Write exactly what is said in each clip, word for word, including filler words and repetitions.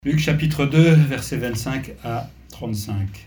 Luc chapitre deux, versets vingt-cinq à trente-cinq.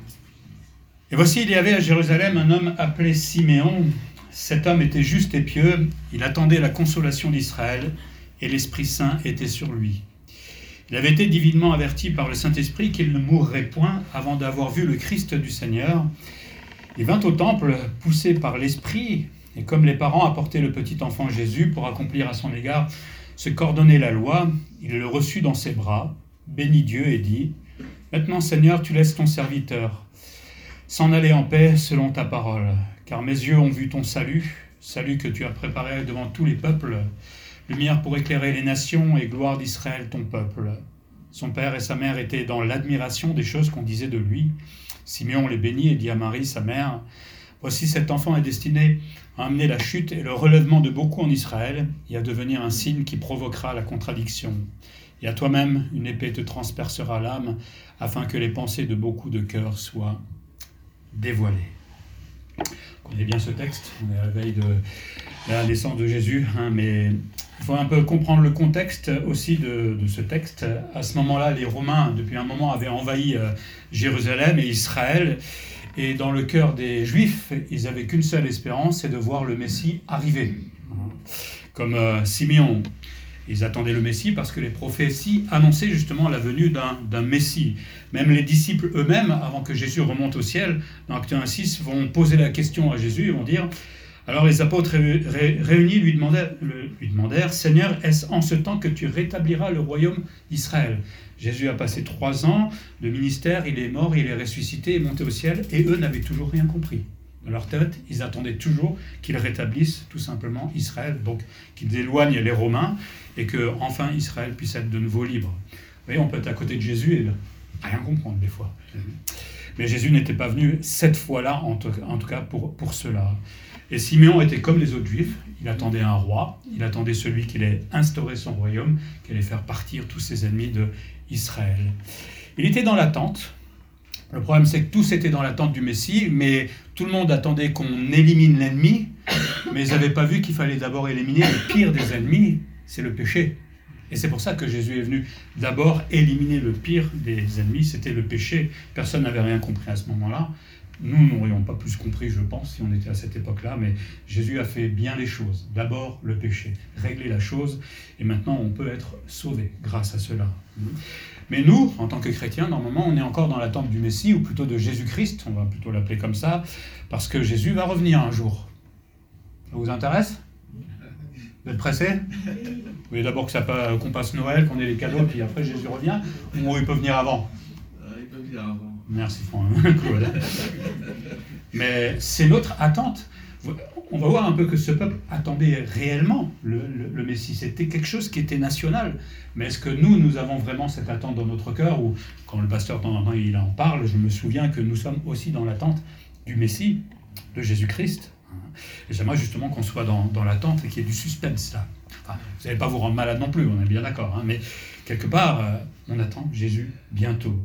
Et voici, il y avait à Jérusalem un homme appelé Siméon. Cet homme était juste et pieux, il attendait la consolation d'Israël, et l'Esprit Saint était sur lui. Il avait été divinement averti par le Saint-Esprit qu'il ne mourrait point avant d'avoir vu le Christ du Seigneur. Il vint au temple, poussé par l'Esprit, et comme les parents apportaient le petit enfant Jésus pour accomplir à son égard ce qu'ordonnait la loi, il le reçut dans ses bras, bénit Dieu et dit : « Maintenant, Seigneur, tu laisses ton serviteur s'en aller en paix selon ta parole, car mes yeux ont vu ton salut, salut que tu as préparé devant tous les peuples, lumière pour éclairer les nations et gloire d'Israël ton peuple. » Son père et sa mère étaient dans l'admiration des choses qu'on disait de lui. Siméon les bénit et dit à Marie, sa mère : « Voici cet enfant est destiné à amener la chute et le relèvement de beaucoup en Israël et à devenir un signe qui provoquera la contradiction. Et à toi-même, une épée te transpercera l'âme, afin que les pensées de beaucoup de cœurs soient dévoilées. » On connaît bien ce texte, on est à la veille de la naissance de Jésus, hein, mais il faut un peu comprendre le contexte aussi de, de ce texte. À ce moment-là, les Romains, depuis un moment, avaient envahi euh, Jérusalem et Israël, et dans le cœur des Juifs, ils n'avaient qu'une seule espérance, c'est de voir le Messie arriver. Comme euh, Siméon. Ils attendaient le Messie parce que les prophéties annonçaient justement la venue d'un, d'un Messie. Même les disciples eux-mêmes, avant que Jésus remonte au ciel, dans Acte un six, vont poser la question à Jésus et vont dire... Alors les apôtres ré, ré, réunis lui demandèrent, lui demandèrent « Seigneur, est-ce en ce temps que tu rétabliras le royaume d'Israël ?» Jésus a passé trois ans de ministère, il est mort, il est ressuscité et monté au ciel, et eux n'avaient toujours rien compris. Dans leur tête, ils attendaient toujours qu'il rétablisse tout simplement Israël, donc qu'il éloigne les Romains et que enfin Israël puisse être de nouveau libre. Vous voyez, on peut être à côté de Jésus et rien comprendre des fois. Mais Jésus n'était pas venu cette fois-là, en tout, en tout cas pour, pour cela. Et Siméon était comme les autres Juifs, il attendait un roi, il attendait celui qui allait instaurer son royaume, qui allait faire partir tous ses ennemis d'Israël. Il était dans l'attente. Le problème, c'est que tous étaient dans l'attente du Messie, mais tout le monde attendait qu'on élimine l'ennemi, mais ils n'avaient pas vu qu'il fallait d'abord éliminer le pire des ennemis, c'est le péché. Et c'est pour ça que Jésus est venu d'abord éliminer le pire des ennemis, c'était le péché. Personne n'avait rien compris à ce moment-là. Nous n'aurions pas plus compris, je pense, si on était à cette époque-là, mais Jésus a fait bien les choses. D'abord, le péché, régler la chose, et maintenant on peut être sauvé grâce à cela. Mais nous, en tant que chrétiens, normalement, on est encore dans l'attente du Messie, ou plutôt de Jésus-Christ, on va plutôt l'appeler comme ça, parce que Jésus va revenir un jour. Ça vous intéresse ? Vous êtes pressés ? Vous voulez d'abord que ça, qu'on passe Noël, qu'on ait les cadeaux, puis après Jésus revient, ou il peut venir avant ? Il peut venir avant. Merci Franck. Cool. Mais c'est notre attente. On va voir un peu que ce peuple attendait réellement le, le, le Messie. C'était quelque chose qui était national. Mais est-ce que nous, nous avons vraiment cette attente dans notre cœur ? Ou quand le pasteur, de temps en temps, il en parle, je me souviens que nous sommes aussi dans l'attente du Messie, de Jésus-Christ. Et j'aimerais justement qu'on soit dans, dans l'attente et qu'il y ait du suspense là. Enfin, vous n'allez pas vous rendre malade non plus, on est bien d'accord. Hein, mais quelque part, euh, on attend Jésus bientôt.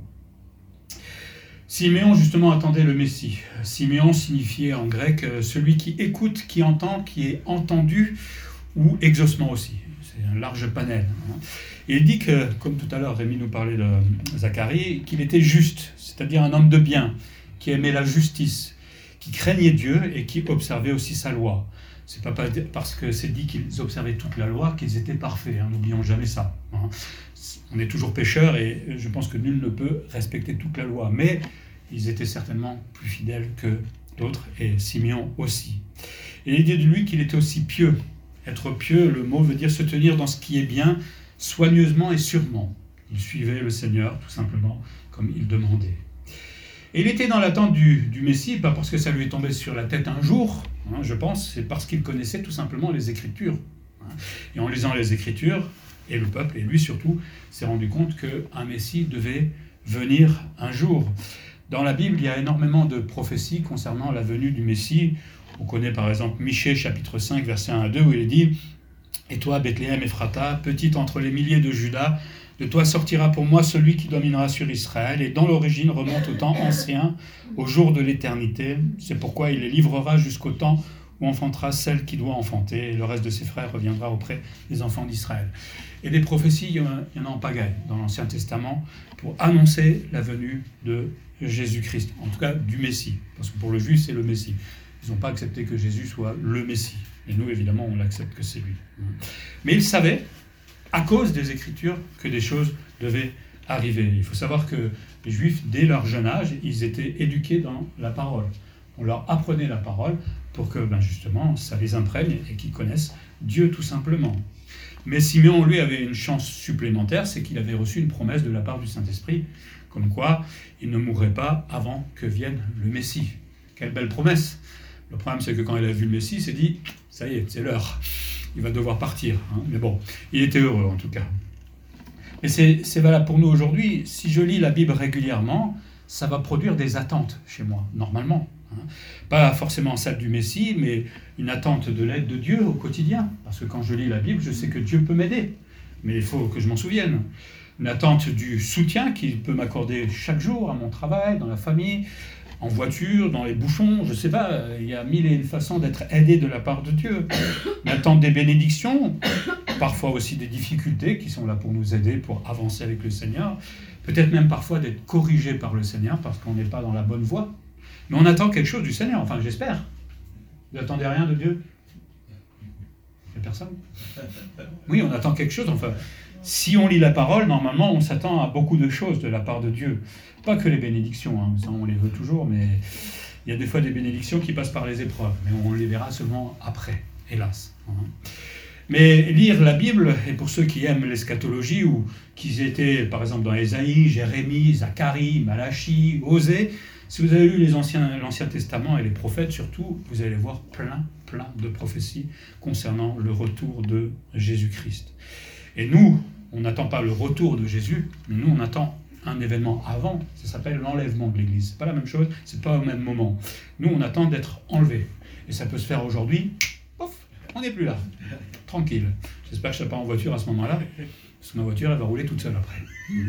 Siméon, justement, attendait le Messie. Siméon signifiait en grec euh, celui qui écoute, qui entend, qui est entendu, ou exaucement aussi. C'est un large panel. Hein. Et il dit que, comme tout à l'heure, Rémi nous parlait de Zacharie, qu'il était juste, c'est-à-dire un homme de bien, qui aimait la justice, qui craignait Dieu et qui observait aussi sa loi. C'est pas parce que c'est dit qu'ils observaient toute la loi qu'ils étaient parfaits. Hein. N'oublions jamais ça. Hein. On est toujours pécheurs et je pense que nul ne peut respecter toute la loi. Mais ils étaient certainement plus fidèles que d'autres, et Siméon aussi. Et il dit de lui qu'il était aussi pieux. Être pieux, le mot veut dire se tenir dans ce qui est bien, soigneusement et sûrement. Il suivait le Seigneur, tout simplement, comme il demandait. Et il était dans l'attente du, du Messie, pas parce que ça lui est tombé sur la tête un jour, hein, je pense, c'est parce qu'il connaissait tout simplement les Écritures. Hein. Et en lisant les Écritures, et le peuple, et lui surtout, s'est rendu compte qu'un Messie devait venir un jour. Dans la Bible, il y a énormément de prophéties concernant la venue du Messie. On connaît par exemple Michée, chapitre cinq, versets un à deux, où il est dit « Et toi, Bethléem Ephrata, petite entre les milliers de Juda, de toi sortira pour moi celui qui dominera sur Israël, et dont l'origine remonte au temps ancien, au jour de l'éternité. C'est pourquoi il les livrera jusqu'au temps ou enfantera celle qui doit enfanter, et le reste de ses frères reviendra auprès des enfants d'Israël. Et des prophéties, il y en a, il y en a en pagaille dans l'Ancien Testament pour annoncer la venue de Jésus-Christ, en tout cas du Messie, parce que pour le juif, c'est le Messie. Ils n'ont pas accepté que Jésus soit le Messie. Et nous, évidemment, on l'accepte que c'est lui. Mais ils savaient, à cause des Écritures, que des choses devaient arriver. Il faut savoir que les Juifs, dès leur jeune âge, ils étaient éduqués dans la parole. On leur apprenait la parole pour que, ben justement, ça les imprègne et qu'ils connaissent Dieu tout simplement. Mais Siméon, lui, avait une chance supplémentaire, c'est qu'il avait reçu une promesse de la part du Saint-Esprit, comme quoi il ne mourrait pas avant que vienne le Messie. Quelle belle promesse! Le problème, c'est que quand il a vu le Messie, il s'est dit, ça y est, c'est l'heure, il va devoir partir. Hein. Mais bon, il était heureux en tout cas. Et c'est, c'est valable pour nous aujourd'hui. Si je lis la Bible régulièrement, ça va produire des attentes chez moi, normalement. Hein. Pas forcément celle du Messie, mais une attente de l'aide de Dieu au quotidien. Parce que quand je lis la Bible, je sais que Dieu peut m'aider. Mais il faut que je m'en souvienne. Une attente du soutien qu'il peut m'accorder chaque jour à mon travail, dans la famille, en voiture, dans les bouchons, je ne sais pas, il y a mille et une façons d'être aidé de la part de Dieu. Une attente des bénédictions, parfois aussi des difficultés qui sont là pour nous aider, pour avancer avec le Seigneur. Peut-être même parfois d'être corrigé par le Seigneur parce qu'on n'est pas dans la bonne voie. Mais on attend quelque chose du Seigneur, enfin j'espère. Vous n'attendez rien de Dieu? Il n'y a personne? Oui, on attend quelque chose, enfin... Si on lit la parole, normalement, on s'attend à beaucoup de choses de la part de Dieu. Pas que les bénédictions, hein, ça on les veut toujours, mais il y a des fois des bénédictions qui passent par les épreuves, mais on les verra seulement après, hélas. Hein. Mais lire la Bible, et pour ceux qui aiment l'eschatologie, ou qui étaient par exemple dans Ésaïe, Jérémie, Zacharie, Malachie, Osée, si vous avez lu les anciens, l'Ancien Testament et les prophètes surtout, vous allez voir plein, plein de prophéties concernant le retour de Jésus-Christ. Et nous, on n'attend pas le retour de Jésus, mais nous, on attend un événement avant, ça s'appelle l'enlèvement de l'Église. C'est pas la même chose, c'est pas au même moment. Nous, on attend d'être enlevés. Et ça peut se faire aujourd'hui, pouf, on n'est plus là, tranquille. J'espère que je ne serai pas en voiture à ce moment-là, parce que ma voiture, elle va rouler toute seule après.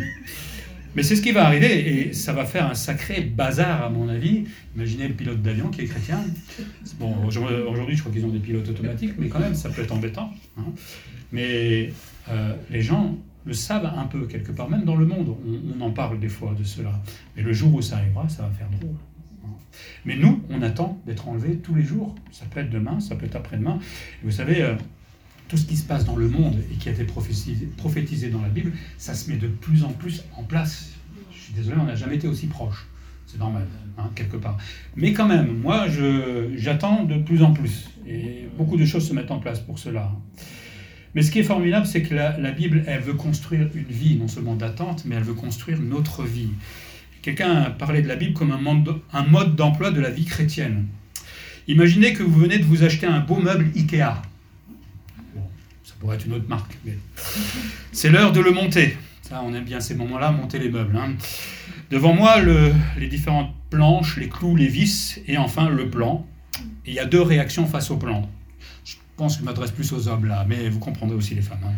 Mais c'est ce qui va arriver, et ça va faire un sacré bazar, à mon avis. Imaginez le pilote d'avion qui est chrétien. Bon, aujourd'hui, je crois qu'ils ont des pilotes automatiques, mais quand même, ça peut être embêtant. Hein. Mais euh, les gens le savent un peu, quelque part, même dans le monde, on, on en parle des fois de cela. Mais le jour où ça arrivera, ça va faire drôle. Mais nous, on attend d'être enlevés tous les jours. Ça peut être demain, ça peut être après-demain. Et vous savez, euh, tout ce qui se passe dans le monde et qui a été prophétisé, prophétisé dans la Bible, ça se met de plus en plus en place. Je suis désolé, on n'a jamais été aussi proche. C'est normal, hein, quelque part. Mais quand même, moi, je, j'attends de plus en plus. Et beaucoup de choses se mettent en place pour cela. Mais ce qui est formidable, c'est que la, la Bible, elle veut construire une vie, non seulement d'attente, mais elle veut construire notre vie. Quelqu'un a parlé de la Bible comme un mode, un mode d'emploi de la vie chrétienne. Imaginez que vous venez de vous acheter un beau meuble Ikea. Bon, ça pourrait être une autre marque, mais c'est l'heure de le monter. Ça, on aime bien ces moments-là, monter les meubles. Hein. Devant moi, le, les différentes planches, les clous, les vis, et enfin le plan. Et il y a deux réactions face au plan. Je pense que je m'adresse plus aux hommes là, mais vous comprendrez aussi les femmes. Hein.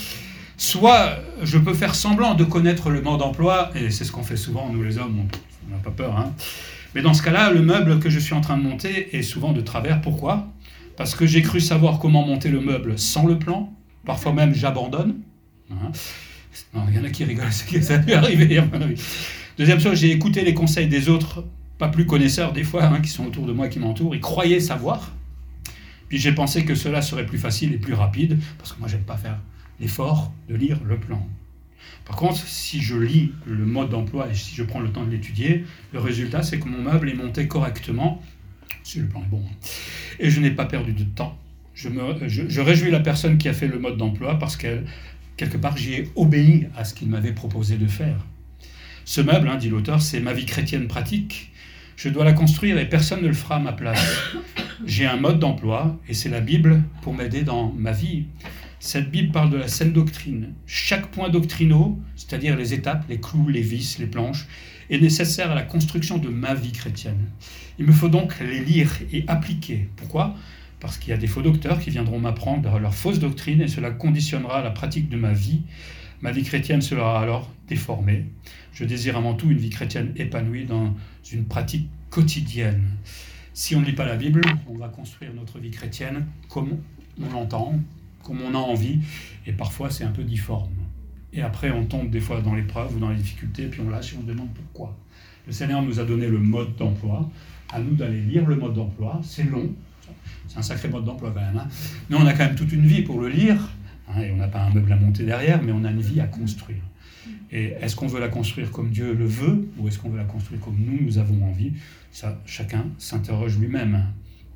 Soit je peux faire semblant de connaître le mode d'emploi, et c'est ce qu'on fait souvent, nous les hommes, on n'a pas peur. Hein. Mais dans ce cas-là, le meuble que je suis en train de monter est souvent de travers. Pourquoi ? Parce que j'ai cru savoir comment monter le meuble sans le plan. Parfois même, j'abandonne. Hein. Non, il y en a qui rigolent, ça peut arriver. Deuxième chose, j'ai écouté les conseils des autres, pas plus connaisseurs des fois, hein, qui sont autour de moi, qui m'entourent. Ils croyaient savoir. Puis j'ai pensé que cela serait plus facile et plus rapide, parce que moi, j'aime pas faire l'effort de lire le plan. Par contre, si je lis le mode d'emploi et si je prends le temps de l'étudier, le résultat, c'est que mon meuble est monté correctement, si le plan est bon, et je n'ai pas perdu de temps. Je, me, je, je réjouis la personne qui a fait le mode d'emploi parce qu'elle, quelque part, j'y ai obéi à ce qu'il m'avait proposé de faire. Ce meuble, hein, dit l'auteur, c'est ma vie chrétienne pratique. Je dois la construire et personne ne le fera à ma place. J'ai un mode d'emploi et c'est la Bible pour m'aider dans ma vie. Cette Bible parle de la saine doctrine. Chaque point doctrinaux, c'est-à-dire les étapes, les clous, les vis, les planches, est nécessaire à la construction de ma vie chrétienne. Il me faut donc les lire et appliquer. Pourquoi ? Parce qu'il y a des faux docteurs qui viendront m'apprendre leur fausse doctrine et cela conditionnera la pratique de ma vie. Ma vie chrétienne sera alors déformée. Je désire avant tout une vie chrétienne épanouie dans une pratique quotidienne. Si on ne lit pas la Bible, on va construire notre vie chrétienne comme on l'entend, comme on a envie, et parfois c'est un peu difforme. Et après on tombe des fois dans l'épreuve ou dans les difficultés, puis on lâche et on demande pourquoi. Le Seigneur nous a donné le mode d'emploi, à nous d'aller lire le mode d'emploi, c'est long, c'est un sacré mode d'emploi quand même, hein. Mais on a quand même toute une vie pour le lire, hein, et on n'a pas un meuble à monter derrière, mais on a une vie à construire. Et est-ce qu'on veut la construire comme Dieu le veut, ou est-ce qu'on veut la construire comme nous, nous avons envie? Ça, chacun s'interroge lui-même.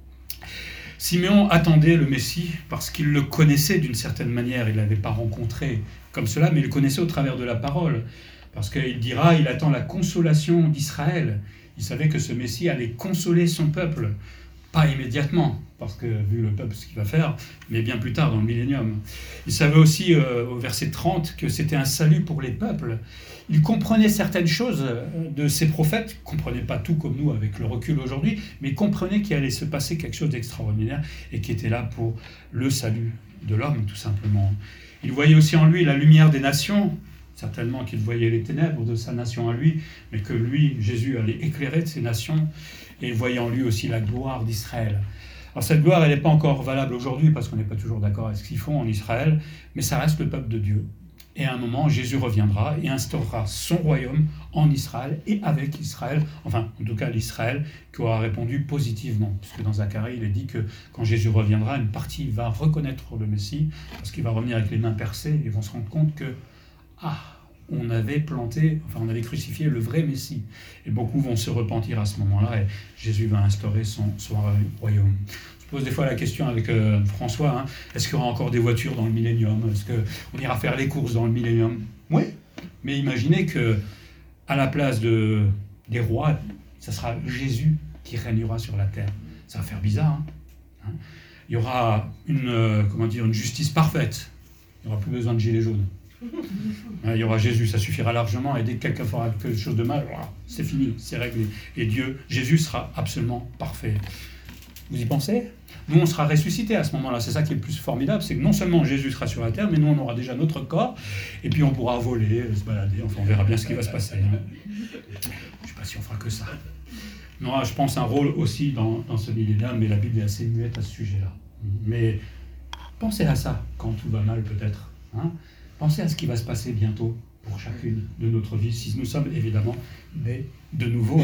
Siméon attendait le Messie parce qu'il le connaissait d'une certaine manière. Il ne l'avait pas rencontré comme cela, mais il le connaissait au travers de la parole. Parce qu'il dira, il attend la consolation d'Israël. Il savait que ce Messie allait consoler son peuple. Pas immédiatement, parce que vu le peuple ce qu'il va faire, mais bien plus tard dans le millénium. Il savait aussi euh, au verset trente que c'était un salut pour les peuples. Il comprenait certaines choses de ses prophètes, il ne comprenait pas tout comme nous avec le recul aujourd'hui, mais il comprenait qu'il allait se passer quelque chose d'extraordinaire et qui était là pour le salut de l'homme tout simplement. Il voyait aussi en lui la lumière des nations, certainement qu'il voyait les ténèbres de sa nation à lui, mais que lui, Jésus, allait éclairer de ces nations, et il voyait en lui aussi la gloire d'Israël. Alors cette gloire, elle n'est pas encore valable aujourd'hui, parce qu'on n'est pas toujours d'accord avec ce qu'ils font en Israël, mais ça reste le peuple de Dieu. Et à un moment, Jésus reviendra et instaurera son royaume en Israël et avec Israël, enfin, en tout cas l'Israël, qui aura répondu positivement. Parce que dans Zacharie, il est dit que quand Jésus reviendra, une partie va reconnaître le Messie, parce qu'il va revenir avec les mains percées, et ils vont se rendre compte que, ah, on avait planté, enfin on avait crucifié le vrai Messie. Et beaucoup vont se repentir à ce moment-là, et Jésus va instaurer son, son royaume. Je pose des fois la question avec euh, François, hein, est-ce qu'il y aura encore des voitures dans le millénium? Est-ce qu'on ira faire les courses dans le millénium? Oui, mais imaginez que à la place de, des rois, ça sera Jésus qui régnera sur la terre. Ça va faire bizarre. Hein, hein. Il y aura une, euh, comment dire, une justice parfaite. Il n'y aura plus besoin de gilets jaunes. Il y aura Jésus, ça suffira largement, et dès que quelqu'un fera quelque chose de mal, voilà, c'est fini, c'est réglé. Et Dieu, Jésus sera absolument parfait. Vous y pensez? Nous, on sera ressuscités à ce moment-là. C'est ça qui est le plus formidable, c'est que non seulement Jésus sera sur la terre, mais nous, on aura déjà notre corps, et puis on pourra voler, se balader, enfin, on verra bien ce qui va se passer. Hein. Je ne sais pas si on fera que ça. Non, je pense un rôle aussi dans, dans ce millénaire, mais la Bible est assez muette à ce sujet-là. Mais pensez à ça quand tout va mal, peut-être. Hein. Pensez à ce qui va se passer bientôt pour chacune de notre vie, si nous sommes évidemment nés de nouveau.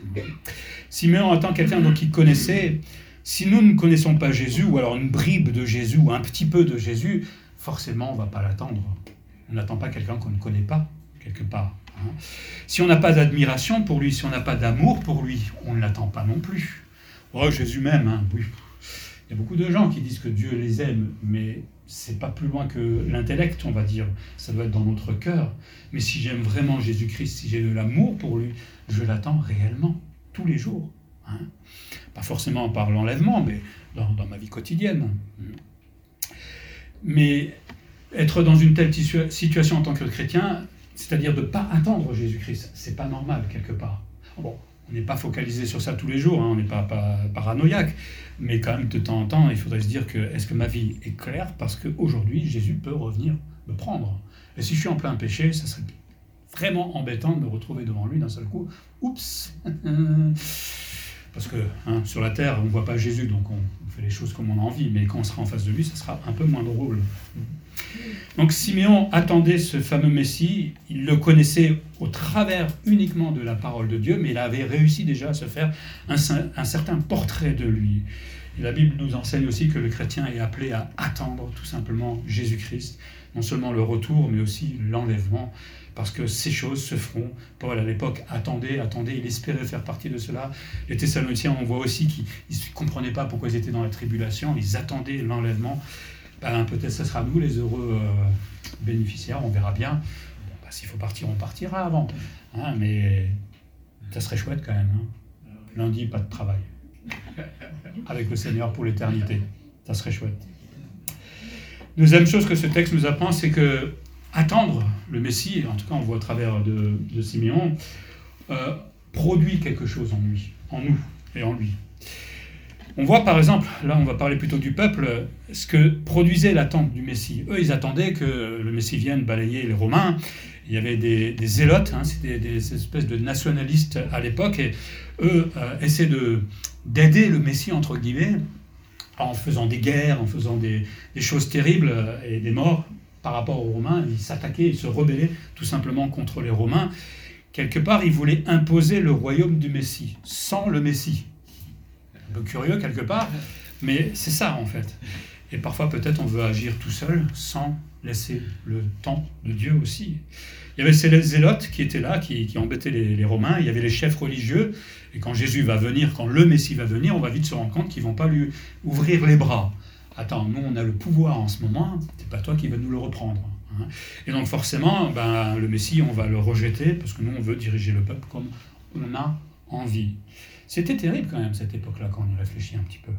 Siméon attend quelqu'un donc qui connaissait. Si nous ne connaissons pas Jésus, ou alors une bribe de Jésus, ou un petit peu de Jésus, forcément on ne va pas l'attendre. On n'attend pas quelqu'un qu'on ne connaît pas, quelque part. Hein. Si on n'a pas d'admiration pour lui, si on n'a pas d'amour pour lui, on ne l'attend pas non plus. Oh, Jésus même, hein, oui. Il y a beaucoup de gens qui disent que Dieu les aime, mais c'est pas plus loin que l'intellect, on va dire. Ça doit être dans notre cœur. Mais si j'aime vraiment Jésus-Christ, si j'ai de l'amour pour lui, je l'attends réellement, tous les jours. Hein. Pas forcément par l'enlèvement, mais dans, dans ma vie quotidienne. Mais être dans une telle situation en tant que chrétien, c'est-à-dire de ne pas attendre Jésus-Christ, c'est pas normal quelque part. Bon, on n'est pas focalisé sur ça tous les jours, hein, on n'est pas, pas paranoïaque, mais quand même de temps en temps, il faudrait se dire que est-ce que ma vie est claire parce qu'aujourd'hui, Jésus peut revenir me prendre. Et si je suis en plein péché, ça serait vraiment embêtant de me retrouver devant lui d'un seul coup. Oups. Parce que hein, sur la terre, on ne voit pas Jésus, donc on, on fait les choses comme on a envie, mais quand on sera en face de lui, ça sera un peu moins drôle. Donc Siméon attendait ce fameux Messie, il le connaissait au travers uniquement de la parole de Dieu, mais il avait réussi déjà à se faire un, un certain portrait de lui. Et la Bible nous enseigne aussi que le chrétien est appelé à attendre tout simplement Jésus-Christ, non seulement le retour, mais aussi l'enlèvement, parce que ces choses se feront. Paul, à l'époque, attendait, attendait, il espérait faire partie de cela. Les Thessaloniciens, on voit aussi qu'ils ne comprenaient pas pourquoi ils étaient dans la tribulation, ils attendaient l'enlèvement. Ben, peut-être ce sera nous, les heureux euh, bénéficiaires, on verra bien. Bon, ben, s'il faut partir, on partira avant. Hein, mais ça serait chouette quand même. Hein. Lundi, pas de travail. Avec le Seigneur pour l'éternité. Ça serait chouette. Deuxième chose que ce texte nous apprend, c'est que attendre le Messie, en tout cas on voit au travers de, de Siméon, euh, produit quelque chose en lui, en nous et en lui. On voit par exemple, là on va parler plutôt du peuple, ce que produisait l'attente du Messie. Eux ils attendaient que le Messie vienne balayer les Romains. Il y avait des, des zélotes, hein, c'était des espèces de nationalistes à l'époque, et eux euh, essaient de, d'aider le Messie, entre guillemets, en faisant des guerres, en faisant des, des choses terribles et des morts par rapport aux Romains. Il s'attaquait, il se rebellait tout simplement contre les Romains. Quelque part, il voulait imposer le royaume du Messie, sans le Messie. Un peu curieux quelque part, mais c'est ça en fait. Et parfois peut-être on veut agir tout seul, sans laisser le temps de Dieu aussi. Il y avait ces zélotes qui étaient là, qui, qui embêtaient les, les Romains. Il y avait les chefs religieux. Et quand Jésus va venir, quand le Messie va venir, on va vite se rendre compte qu'ils ne vont pas lui ouvrir les bras. Attends, nous on a le pouvoir en ce moment, c'est pas toi qui vas nous le reprendre. Hein. Et donc forcément, ben, le Messie, on va le rejeter, parce que nous on veut diriger le peuple comme on a envie. C'était terrible quand même cette époque-là, quand on y réfléchit un petit peu.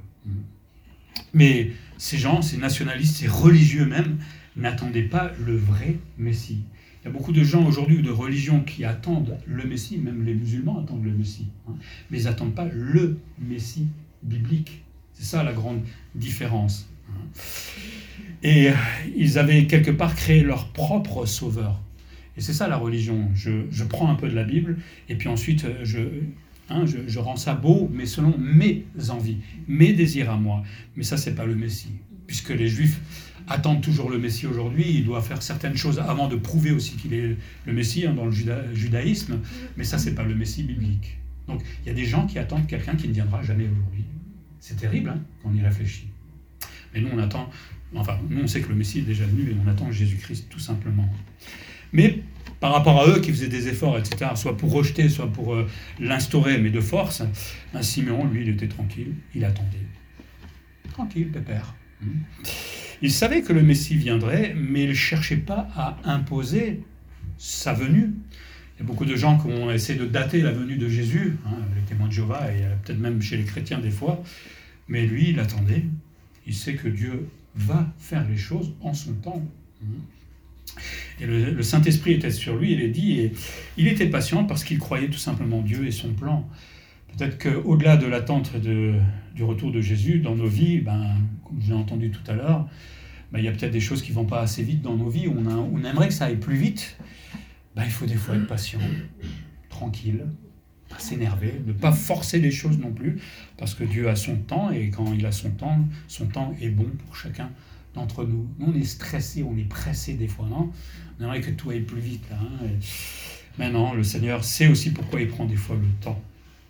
Mais ces gens, ces nationalistes, ces religieux même, n'attendaient pas le vrai Messie. Il y a beaucoup de gens aujourd'hui, de religions, qui attendent le Messie, même les musulmans attendent le Messie, hein, mais ils n'attendent pas le Messie biblique. C'est ça la grande différence. Hein. Et euh, ils avaient quelque part créé leur propre sauveur. Et c'est ça la religion. Je, je prends un peu de la Bible, et puis ensuite je, hein, je, je rends ça beau, mais selon mes envies, mes désirs à moi. Mais ça, c'est pas le Messie. Puisque les Juifs attendent toujours le Messie aujourd'hui, il doit faire certaines choses avant de prouver aussi qu'il est le Messie, hein, dans le juda- judaïsme, mais ça, c'est pas le Messie biblique. Donc, il y a des gens qui attendent quelqu'un qui ne viendra jamais aujourd'hui. C'est terrible, hein, quand on y réfléchit. Mais nous, on attend, enfin, nous, on sait que le Messie est déjà venu et on attend Jésus-Christ, tout simplement. Mais par rapport à eux qui faisaient des efforts, et cetera, soit pour rejeter, soit pour euh, l'instaurer, mais de force, un Siméon, lui, il était tranquille, il attendait. Tranquille, pépère. Il savait que le Messie viendrait, mais il ne cherchait pas à imposer sa venue. Il y a beaucoup de gens qui ont essayé de dater la venue de Jésus, hein, les témoins de Jéhovah, et peut-être même chez les chrétiens des fois, mais lui, il attendait. Il sait que Dieu va faire les choses en son temps. Et le, le Saint-Esprit était sur lui, il est dit, et il était patient parce qu'il croyait tout simplement Dieu et son plan. Peut-être qu'au-delà de l'attente de, du retour de Jésus dans nos vies, ben, comme je l'ai entendu tout à l'heure, ben, il y a peut-être des choses qui ne vont pas assez vite dans nos vies, on, a, on aimerait que ça aille plus vite. Ben, il faut des fois être patient, tranquille, pas s'énerver, ne pas forcer les choses non plus, parce que Dieu a son temps, et quand il a son temps, son temps est bon pour chacun d'entre nous. Nous, on est stressés, on est pressés des fois, non ? On aimerait que tout aille plus vite, là. Hein, et... Mais non, le Seigneur sait aussi pourquoi il prend des fois le temps.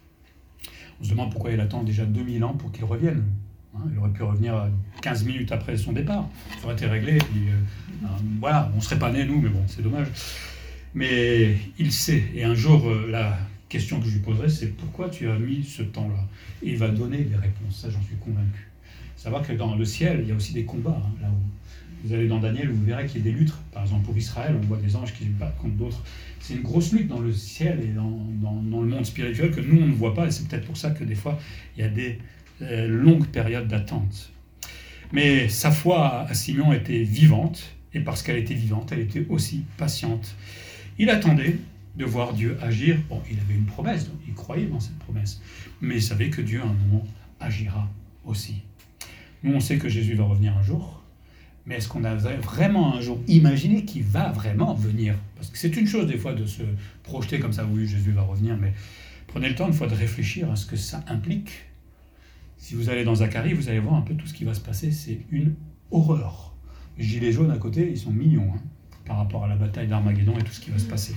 On se demande pourquoi il attend déjà deux mille ans pour qu'il revienne. Hein, il aurait pu revenir quinze minutes après son départ. Ça aurait été réglé. Puis, euh, voilà, on ne serait pas nés, nous, mais bon, c'est dommage. Mais il sait. Et un jour, euh, la question que je lui poserai, c'est pourquoi tu as mis ce temps-là ? Et il va donner des réponses. Ça, j'en suis convaincu. Savoir que dans le ciel, il y a aussi des combats, hein, là-haut. Vous allez dans Daniel, vous verrez qu'il y a des luttes. Par exemple, pour Israël, on voit des anges qui se battent contre d'autres. C'est une grosse lutte dans le ciel et dans, dans, dans le monde spirituel que nous, on ne voit pas. Et c'est peut-être pour ça que des fois, il y a des euh, longues périodes d'attente. Mais sa foi à Simeon était vivante. Et parce qu'elle était vivante, elle était aussi patiente. Il attendait de voir Dieu agir. Bon, il avait une promesse, donc il croyait dans cette promesse. Mais il savait que Dieu, à un moment, agira aussi. Nous, on sait que Jésus va revenir un jour. Mais est-ce qu'on a vraiment un jour imaginé qu'il va vraiment venir ? Parce que c'est une chose des fois de se projeter comme ça, oui, Jésus va revenir, mais prenez le temps une fois de réfléchir à ce que ça implique. Si vous allez dans Zacharie, vous allez voir un peu tout ce qui va se passer, c'est une horreur. Les gilets jaunes à côté, ils sont mignons, hein, par rapport à la bataille d'Armageddon et tout ce qui va se passer.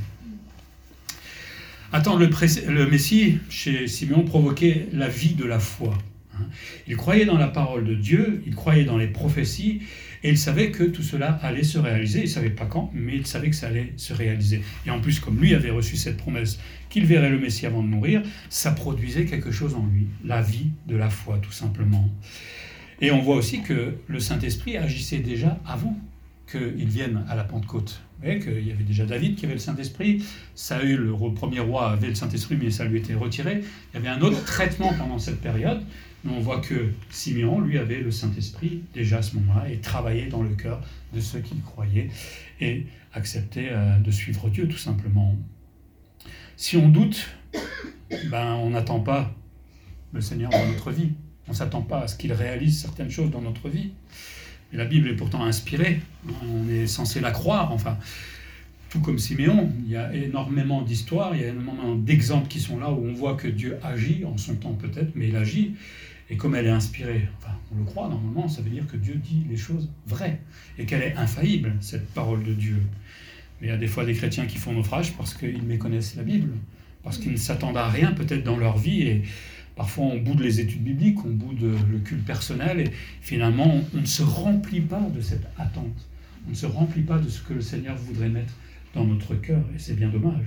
Attendre le, pré- le Messie, chez Simeon, provoquait la vie de la foi. Il croyait dans la parole de Dieu, il croyait dans les prophéties, et il savait que tout cela allait se réaliser. Il ne savait pas quand, mais il savait que ça allait se réaliser. Et en plus, comme lui avait reçu cette promesse qu'il verrait le Messie avant de mourir, ça produisait quelque chose en lui, la vie de la foi, tout simplement. Et on voit aussi que le Saint-Esprit agissait déjà avant qu'il vienne à la Pentecôte. Vous voyez qu'il y avait déjà David qui avait le Saint-Esprit, Saül, le premier roi, avait le Saint-Esprit, mais ça lui était retiré. Il y avait un autre traitement pendant cette période. Mais on voit que Simeon, lui, avait le Saint-Esprit déjà à ce moment-là et travaillait dans le cœur de ceux qui croyaient et acceptaient euh, de suivre Dieu, tout simplement. Si on doute, ben, on n'attend pas le Seigneur dans notre vie. On ne s'attend pas à ce qu'il réalise certaines choses dans notre vie. Et la Bible est pourtant inspirée. On est censé la croire, enfin. tout comme Siméon, il y a énormément d'histoires, il y a énormément d'exemples qui sont là où on voit que Dieu agit, en son temps peut-être, mais il agit. Et comme elle est inspirée, enfin on le croit normalement, ça veut dire que Dieu dit les choses vraies et qu'elle est infaillible, cette parole de Dieu. Mais il y a des fois des chrétiens qui font naufrage parce qu'ils méconnaissent la Bible, parce qu'ils ne s'attendent à rien peut-être dans leur vie et parfois on boude les études bibliques, on boude le culte personnel et finalement on, on ne se remplit pas de cette attente, on ne se remplit pas de ce que le Seigneur voudrait mettre dans notre cœur et c'est bien dommage.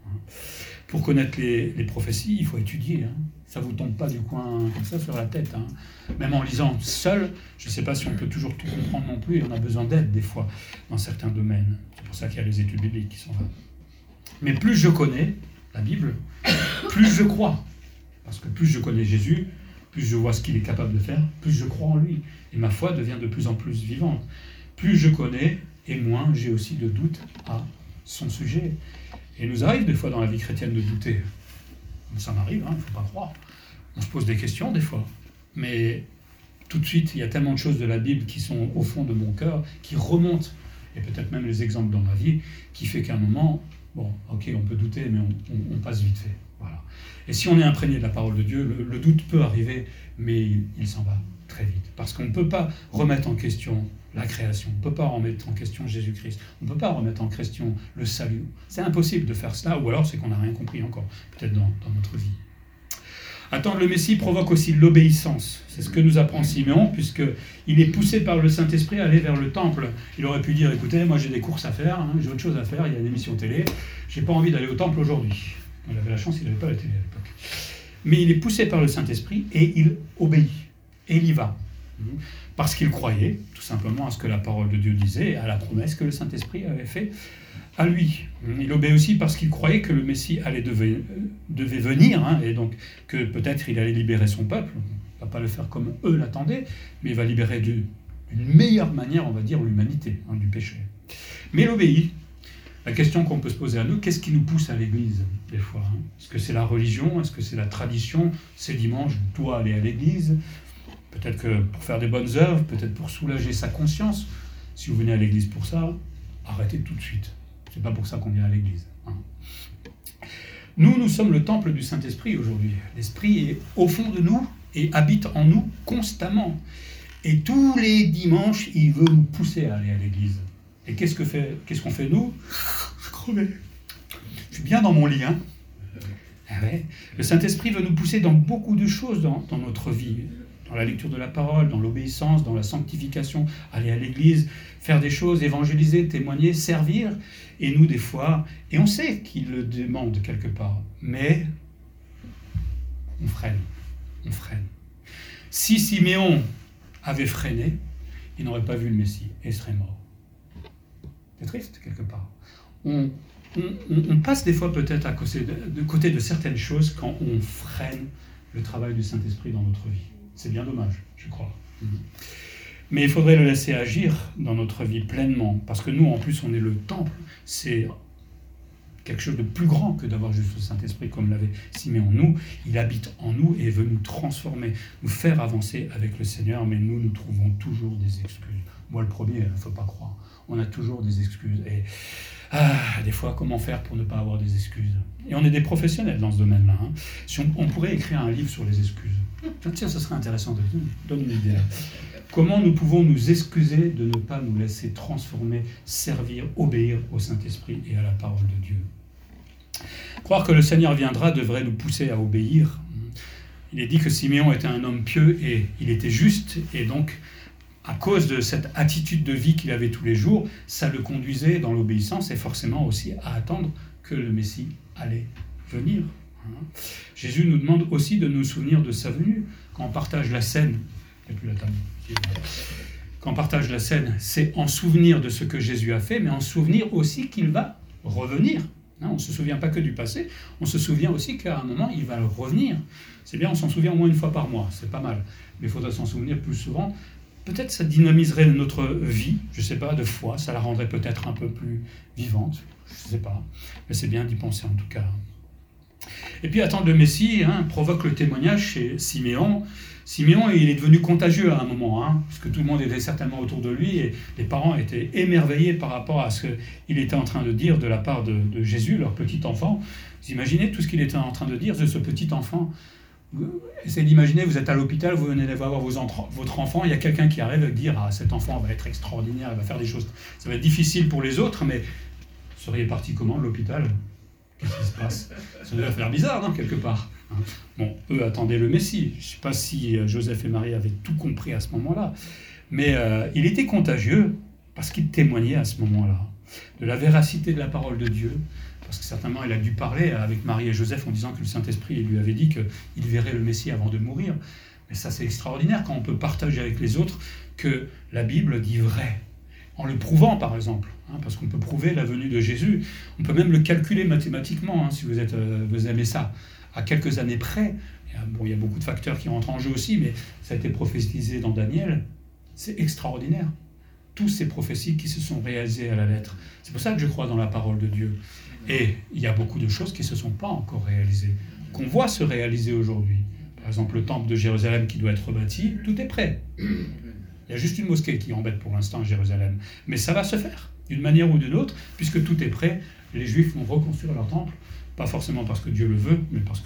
Pour connaître les, les prophéties, il faut étudier. Hein. Ça ne vous tombe pas du coin comme ça sur la tête. Hein. Même en lisant seul, je ne sais pas si on peut toujours tout comprendre non plus, et on a besoin d'aide des fois dans certains domaines. C'est pour ça qu'il y a les études bibliques qui sont là. Mais plus je connais la Bible, plus je crois. Parce que plus je connais Jésus, plus je vois ce qu'il est capable de faire, plus je crois en lui. Et ma foi devient de plus en plus vivante. Plus je connais, et moins j'ai aussi de doutes à son sujet. Et il nous arrive des fois dans la vie chrétienne de douter. Ça m'arrive, il hein, ne faut pas croire. On se pose des questions des fois. Mais tout de suite, il y a tellement de choses de la Bible qui sont au fond de mon cœur, qui remontent, et peut-être même les exemples dans ma vie, qui fait qu'à un moment, bon, ok, on peut douter, mais on, on, on passe vite fait. Voilà. Et si on est imprégné de la parole de Dieu, le, le doute peut arriver, mais il, il s'en va très vite. Parce qu'on ne peut pas remettre en question la création, on ne peut pas remettre en question Jésus-Christ, on ne peut pas remettre en question le salut. C'est impossible de faire cela, ou alors c'est qu'on n'a rien compris encore, peut-être dans, dans notre vie. Attendre le Messie provoque aussi l'obéissance. C'est ce que nous apprend Siméon, puisqu'il est poussé par le Saint-Esprit à aller vers le temple. Il aurait pu dire, écoutez, moi j'ai des courses à faire, hein, j'ai autre chose à faire, il y a une émission télé, j'ai pas envie d'aller au temple aujourd'hui. Il avait la chance, il n'avait pas la télé à l'époque. Mais il est poussé par le Saint-Esprit et il obéit. Et il y va. Parce qu'il croyait, tout simplement, à ce que la parole de Dieu disait, à la promesse que le Saint-Esprit avait fait à lui. Il obéit aussi parce qu'il croyait que le Messie allait devait, devait venir, hein, et donc que peut-être il allait libérer son peuple. Il ne va pas le faire comme eux l'attendaient, mais il va libérer d'une meilleure manière, on va dire, l'humanité, hein, du péché. Mais il obéit. La question qu'on peut se poser à nous, qu'est-ce qui nous pousse à l'église, des fois, hein? Est-ce que c'est la religion? Est-ce que c'est la tradition? C'est dimanche, je dois aller à l'église. Peut-être que pour faire des bonnes œuvres, peut-être pour soulager sa conscience. Si vous venez à l'église pour ça, arrêtez tout de suite. C'est pas pour ça qu'on vient à l'église. Hein. Nous, nous sommes le temple du Saint-Esprit aujourd'hui. L'Esprit est au fond de nous et habite en nous constamment. Et tous les dimanches, il veut nous pousser à aller à l'église. Et qu'est-ce que fait, qu'est-ce qu'on fait nous? Je crevais. Je suis bien dans mon lit. Hein. Ah ouais. Le Saint-Esprit veut nous pousser dans beaucoup de choses dans, dans notre vie. Dans la lecture de la parole, dans l'obéissance, dans la sanctification, aller à l'église, faire des choses, évangéliser, témoigner, servir. Et nous, des fois, et on sait qu'il le demande quelque part, mais on freine, on freine. Si Siméon avait freiné, il n'aurait pas vu le Messie et il serait mort. C'est triste, quelque part. On, on, on passe des fois peut-être à côté de, de côté de certaines choses quand on freine le travail du Saint-Esprit dans notre vie. C'est bien dommage, je crois. Mais il faudrait le laisser agir dans notre vie pleinement, parce que nous, en plus, on est le temple. C'est quelque chose de plus grand que d'avoir juste le Saint-Esprit, comme l'avait Siméon. Nous, il habite en nous et veut nous transformer, nous faire avancer avec le Seigneur, mais nous, nous trouvons toujours des excuses. Moi, le premier, il ne faut pas croire. On a toujours des excuses. Et ah, des fois, comment faire pour ne pas avoir des excuses? Et on est des professionnels dans ce domaine-là. Hein. Si on, on pourrait écrire un livre sur les excuses. Tiens, ça serait intéressant. De, donne une idée là. Comment nous pouvons nous excuser de ne pas nous laisser transformer, servir, obéir au Saint-Esprit et à la parole de Dieu? Croire que le Seigneur viendra devrait nous pousser à obéir. Il est dit que Siméon était un homme pieux et il était juste, et donc, à cause de cette attitude de vie qu'il avait tous les jours, ça le conduisait dans l'obéissance et forcément aussi à attendre que le Messie allait venir. Jésus nous demande aussi de nous souvenir de sa venue. Quand on partage la scène, il n'y a plus la table. Quand on partage la scène, c'est en souvenir de ce que Jésus a fait, mais en souvenir aussi qu'il va revenir. On ne se souvient pas que du passé, on se souvient aussi qu'à un moment, il va revenir. C'est bien, on s'en souvient au moins une fois par mois, c'est pas mal. Mais il faudrait s'en souvenir plus souvent. Peut-être ça dynamiserait notre vie, je ne sais pas, de foi, ça la rendrait peut-être un peu plus vivante, je ne sais pas. Mais c'est bien d'y penser en tout cas. Et puis attendre le Messie hein, provoque le témoignage chez Siméon. Siméon, il est devenu contagieux à un moment, hein, parce que tout le monde était certainement autour de lui, et les parents étaient émerveillés par rapport à ce qu'il était en train de dire de la part de, de Jésus, leur petit enfant. Vous imaginez tout ce qu'il était en train de dire de ce petit enfant. Essayez d'imaginer, vous êtes à l'hôpital, vous venez d'avoir vos entra- votre enfant, il y a quelqu'un qui arrive et dire « Ah, cet enfant va être extraordinaire, il va faire des choses. » Ça va être difficile pour les autres, mais vous seriez parti comment de l'hôpital ? Qu'est-ce qui se passe ? Ça doit faire bizarre, non, quelque part. Bon, eux attendaient le Messie. Je ne sais pas si Joseph et Marie avaient tout compris à ce moment-là, mais euh, il était contagieux parce qu'il témoignait à ce moment-là de la véracité de la parole de Dieu, parce que certainement il a dû parler avec Marie et Joseph en disant que le Saint-Esprit lui avait dit qu'il verrait le Messie avant de mourir. Mais ça, c'est extraordinaire quand on peut partager avec les autres que la Bible dit vrai, en le prouvant par exemple, hein, parce qu'on peut prouver la venue de Jésus. On peut même le calculer mathématiquement, hein, si vous, êtes, euh, vous aimez ça, à quelques années près. Bon, il y a beaucoup de facteurs qui rentrent en jeu aussi, mais ça a été prophétisé dans Daniel. C'est extraordinaire. Toutes ces prophéties qui se sont réalisées à la lettre. C'est pour ça que je crois dans la parole de Dieu. Et il y a beaucoup de choses qui ne se sont pas encore réalisées, qu'on voit se réaliser aujourd'hui. Par exemple, le temple de Jérusalem qui doit être rebâti, tout est prêt. Il y a juste une mosquée qui embête pour l'instant à Jérusalem. Mais ça va se faire, d'une manière ou d'une autre, puisque tout est prêt. Les Juifs vont reconstruire leur temple, pas forcément parce que Dieu le veut, mais parce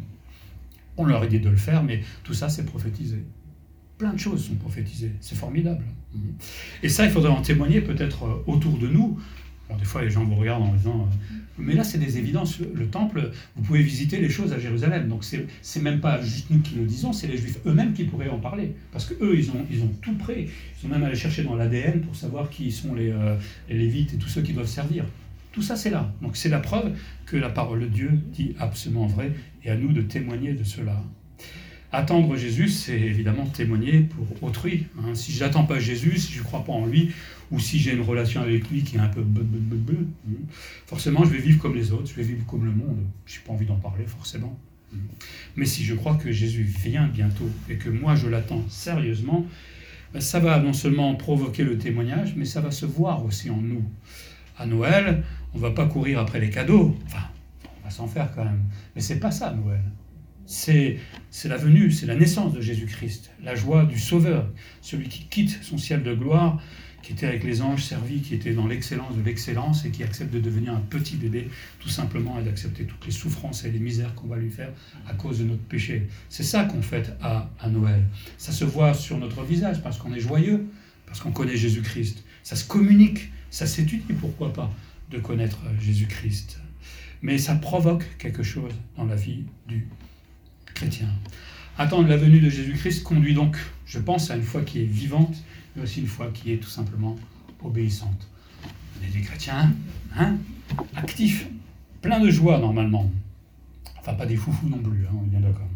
qu'on leur a dit de le faire, mais tout ça, c'est prophétisé. Plein de choses sont prophétisées, c'est formidable. Et ça, il faudrait en témoigner peut-être autour de nous. Bon, des fois, les gens vous regardent en disant euh, « Mais là, c'est des évidences. Le temple, vous pouvez visiter les choses à Jérusalem. » Donc, c'est, c'est même pas juste nous qui le disons, c'est les Juifs eux-mêmes qui pourraient en parler. Parce qu'eux, ils ont, ils ont tout prêt. Ils sont même allés chercher dans l'A D N pour savoir qui sont les, euh, les Lévites et tous ceux qui doivent servir. Tout ça, c'est là. Donc, c'est la preuve que la parole de Dieu dit absolument vrai. Et à nous de témoigner de cela. Attendre Jésus, c'est évidemment témoigner pour autrui. Hein. Si je n'attends pas Jésus, si je ne crois pas en lui, ou si j'ai une relation avec lui qui est un peu bleu, bleu, bleu, bleu, forcément je vais vivre comme les autres, je vais vivre comme le monde. Je n'ai pas envie d'en parler forcément. Mais si je crois que Jésus vient bientôt et que moi je l'attends sérieusement, ben ça va non seulement provoquer le témoignage, mais ça va se voir aussi en nous. À Noël, on ne va pas courir après les cadeaux. Enfin, on va s'en faire quand même. Mais ce n'est pas ça, Noël. C'est, c'est la venue, c'est la naissance de Jésus-Christ, la joie du Sauveur, celui qui quitte son ciel de gloire, qui était avec les anges servis, qui était dans l'excellence de l'excellence et qui accepte de devenir un petit bébé, tout simplement, et d'accepter toutes les souffrances et les misères qu'on va lui faire à cause de notre péché. C'est ça qu'on fête à, à Noël. Ça se voit sur notre visage parce qu'on est joyeux, parce qu'on connaît Jésus-Christ. Ça se communique, ça s'étudie, pourquoi pas, de connaître Jésus-Christ. Mais ça provoque quelque chose dans la vie du chrétien. Attendre la venue de Jésus-Christ conduit donc, je pense, à une foi qui est vivante, mais aussi une foi qui est tout simplement obéissante. On est des chrétiens, hein, actifs, pleins de joie normalement. Enfin, pas des foufous non plus, hein, on est bien d'accord.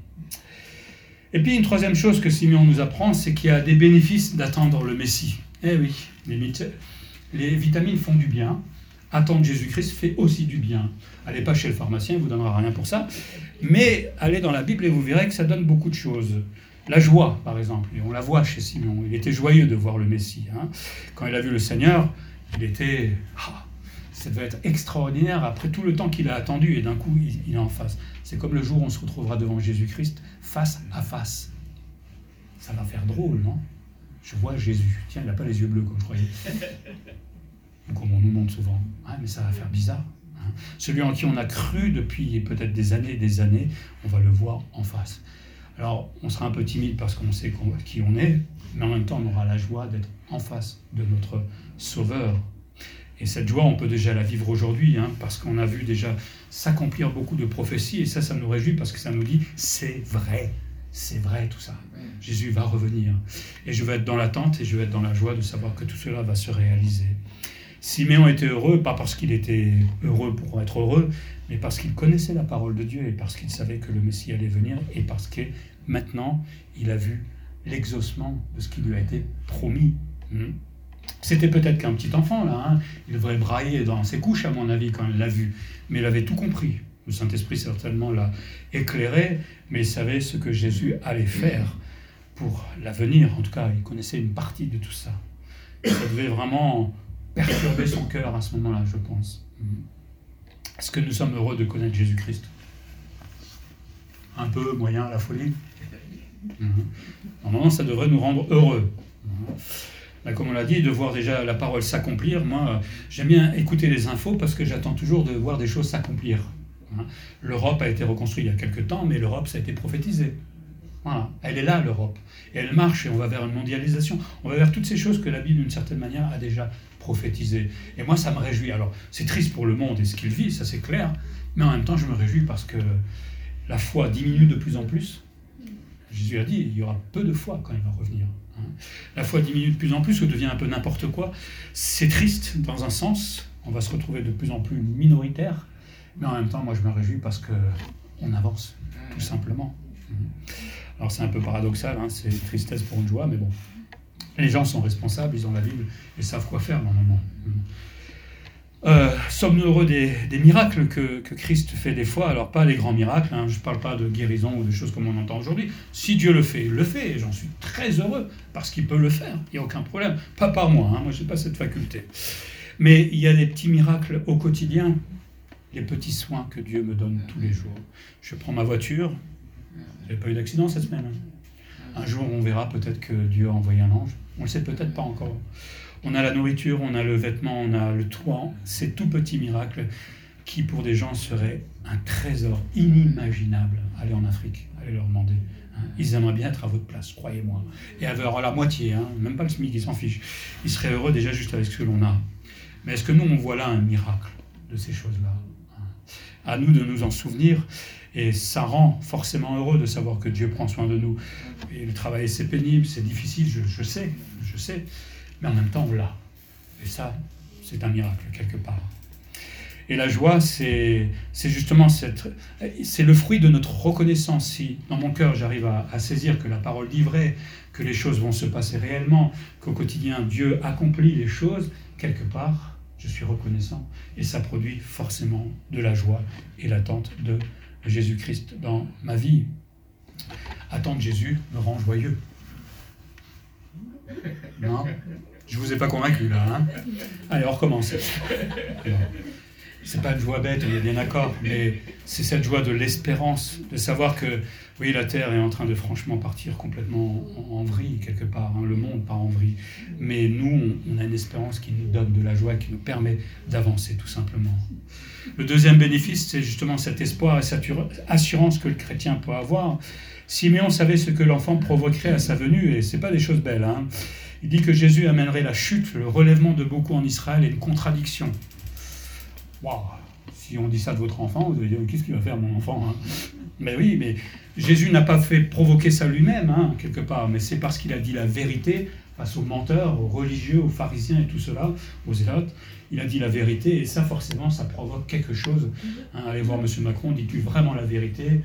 Et puis une troisième chose que Simeon nous apprend, c'est qu'il y a des bénéfices d'attendre le Messie. Eh oui, les, les vitamines font du bien. Attendre Jésus-Christ fait aussi du bien. Allez pas chez le pharmacien, il ne vous donnera rien pour ça. Mais allez dans la Bible et vous verrez que ça donne beaucoup de choses. La joie, par exemple, et on la voit chez Simeon. Il était joyeux de voir le Messie. Hein. Quand il a vu le Seigneur, il était... Ah, ça devait être extraordinaire après tout le temps qu'il a attendu et d'un coup, il, il est en face. C'est comme le jour où on se retrouvera devant Jésus-Christ, face à face. Ça va faire drôle, non ? Je vois Jésus. Tiens, il n'a pas les yeux bleus comme je croyais. Comme on nous montre souvent. Ah, mais ça va faire bizarre. Hein. Celui en qui on a cru depuis peut-être des années et des années, on va le voir en face. Alors, on sera un peu timide parce qu'on sait qu'on, qui on est, mais en même temps, on aura la joie d'être en face de notre Sauveur. Et cette joie, on peut déjà la vivre aujourd'hui, hein, parce qu'on a vu déjà s'accomplir beaucoup de prophéties, et ça, ça nous réjouit parce que ça nous dit, c'est vrai, c'est vrai tout ça. Jésus va revenir. Et je vais être dans l'attente et je vais être dans la joie de savoir que tout cela va se réaliser. Siméon était heureux, pas parce qu'il était heureux pour être heureux, mais parce qu'il connaissait la parole de Dieu et parce qu'il savait que le Messie allait venir et parce que maintenant, il a vu l'exaucement de ce qui lui a été promis. C'était peut-être qu'un petit enfant, là. Hein. Il devrait brailler dans ses couches, à mon avis, quand il l'a vu. Mais il avait tout compris. Le Saint-Esprit, certainement, l'a éclairé, mais il savait ce que Jésus allait faire pour l'avenir. En tout cas, il connaissait une partie de tout ça. Ça devait vraiment perturber son cœur à ce moment-là, je pense. Est-ce que nous sommes heureux de connaître Jésus-Christ ? un peu, moyen, la folie. Normalement, ça devrait nous rendre heureux. Là, comme on l'a dit, de voir déjà la parole s'accomplir. Moi, j'aime bien écouter les infos parce que j'attends toujours de voir des choses s'accomplir. L'Europe a été reconstruite il y a quelques temps, mais l'Europe, ça a été prophétisé. Voilà. Elle est là, l'Europe. Et elle marche et on va vers une mondialisation. On va vers toutes ces choses que la Bible, d'une certaine manière, a déjà prophétisées. Et moi, ça me réjouit. Alors, c'est triste pour le monde et ce qu'il vit, ça c'est clair. Mais en même temps, je me réjouis parce que la foi diminue de plus en plus. Jésus a dit, il y aura peu de foi quand il va revenir. La foi diminue de plus en plus, ou devient un peu n'importe quoi. C'est triste dans un sens. On va se retrouver de plus en plus minoritaire. Mais en même temps, moi, je me réjouis parce qu'on avance, tout simplement. Alors, c'est un peu paradoxal, hein, c'est une tristesse pour une joie, mais bon. Les gens sont responsables, ils ont la Bible et savent quoi faire, normalement. Euh, sommes-nous heureux des, des miracles que, que Christ fait des fois? Alors, pas les grands miracles, hein, je ne parle pas de guérison ou de choses comme on entend aujourd'hui. Si Dieu le fait, il le fait, et j'en suis très heureux, parce qu'il peut le faire, il n'y a aucun problème. Pas par moi, hein, moi je n'ai pas cette faculté. Mais il y a des petits miracles au quotidien, les petits soins que Dieu me donne tous les jours. Je prends ma voiture, je n'avais pas eu d'accident cette semaine. Un jour, on verra peut-être que Dieu a envoyé un ange. On ne le sait peut-être pas encore. On a la nourriture, on a le vêtement, on a le toit. Ces tout petits miracles qui, pour des gens, seraient un trésor inimaginable. Allez en Afrique, allez leur demander. Hein. Ils aimeraient bien être à votre place, croyez-moi. Et avoir la moitié, hein, même pas le SMIC, ils s'en fichent. Ils seraient heureux déjà juste avec ce que l'on a. Mais est-ce que nous, on voit là un miracle de ces choses-là? À nous de nous en souvenir. Et ça rend forcément heureux de savoir que Dieu prend soin de nous. Et le travail, c'est pénible, c'est difficile, je, je sais, je sais. Mais en même temps, on l'a. Et ça, c'est un miracle, quelque part. Et la joie, c'est, c'est justement cette, c'est le fruit de notre reconnaissance. Si dans mon cœur, j'arrive à, à saisir que la parole dit vrai, que les choses vont se passer réellement, qu'au quotidien, Dieu accomplit les choses, quelque part, je suis reconnaissant. Et ça produit forcément de la joie et l'attente de Jésus-Christ dans ma vie. Attendre Jésus me rend joyeux. Non? Je ne vous ai pas convaincu là. Hein? Allez, on recommence. C'est pas une joie bête, il y a bien d'accord, mais c'est cette joie de l'espérance, de savoir que oui, la terre est en train de franchement partir complètement en, en vrille quelque part, hein, le monde part en vrille. Mais nous, on, on a une espérance qui nous donne de la joie, qui nous permet d'avancer tout simplement. Le deuxième bénéfice, c'est justement cet espoir et cette assurance que le chrétien peut avoir. Siméon savait ce que l'enfant provoquerait à sa venue, et ce n'est pas des choses belles. Hein. Il dit que Jésus amènerait la chute, le relèvement de beaucoup en Israël et une contradiction. Waouh! Si on dit ça de votre enfant, vous allez dire, qu'est-ce qu'il va faire mon enfant, hein? Mais oui, mais Jésus n'a pas fait provoquer ça lui-même, hein, quelque part, mais c'est parce qu'il a dit la vérité face aux menteurs, aux religieux, aux pharisiens et tout cela, aux zélotes. Il a dit la vérité, et ça, forcément, ça provoque quelque chose. Hein, allez voir M. Macron, dis-tu vraiment la vérité?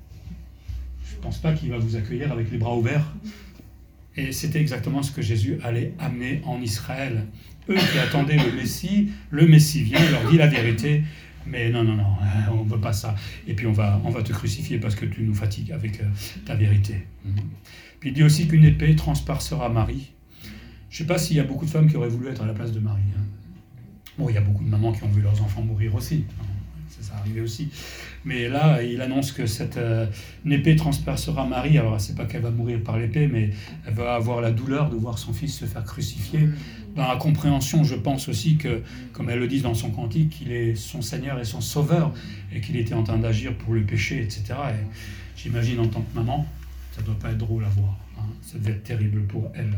Je ne pense pas qu'il va vous accueillir avec les bras ouverts. Et c'était exactement ce que Jésus allait amener en Israël. Eux qui attendaient le Messie, le Messie vient, il leur dit la vérité, mais non, non, non, on ne veut pas ça. Et puis on va, on va te crucifier parce que tu nous fatigues avec euh, ta vérité. Mm-hmm. Puis il dit aussi qu'une épée transpercera Marie. Je ne sais pas s'il y a beaucoup de femmes qui auraient voulu être à la place de Marie. Hein. Bon, il y a beaucoup de mamans qui ont vu leurs enfants mourir aussi. Ça, ça arrivait aussi. Mais là, il annonce que cette euh, une épée transpercera Marie. Alors, c'est pas qu'elle va mourir par l'épée, mais elle va avoir la douleur de voir son fils se faire crucifier. Dans la compréhension, je pense aussi que, comme elle le dit dans son cantique, qu'il est son Seigneur et son Sauveur, et qu'il était en train d'agir pour le péché, et cetera. Et j'imagine, en tant que maman, ça ne doit pas être drôle à voir. Hein. Ça devait être terrible pour elle.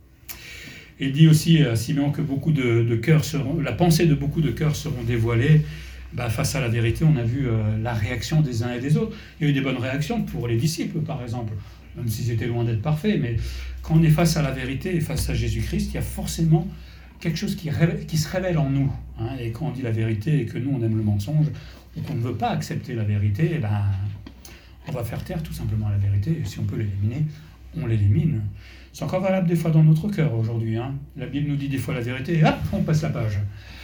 Il dit aussi à Siméon que beaucoup de, de cœurs seront, la pensée de beaucoup de cœurs seront dévoilées. Bah, face à la vérité, on a vu euh, la réaction des uns et des autres. Il y a eu des bonnes réactions pour les disciples, par exemple, même s'ils étaient loin d'être parfaits. Mais quand on est face à la vérité et face à Jésus-Christ, il y a forcément quelque chose qui, révèle, qui se révèle en nous. Hein. Et quand on dit la vérité et que nous, on aime le mensonge, ou qu'on ne veut pas accepter la vérité, eh ben, on va faire taire tout simplement la vérité. Et si on peut l'éliminer, on l'élimine. C'est encore valable des fois dans notre cœur aujourd'hui. Hein. La Bible nous dit des fois la vérité, et hop, on passe la page.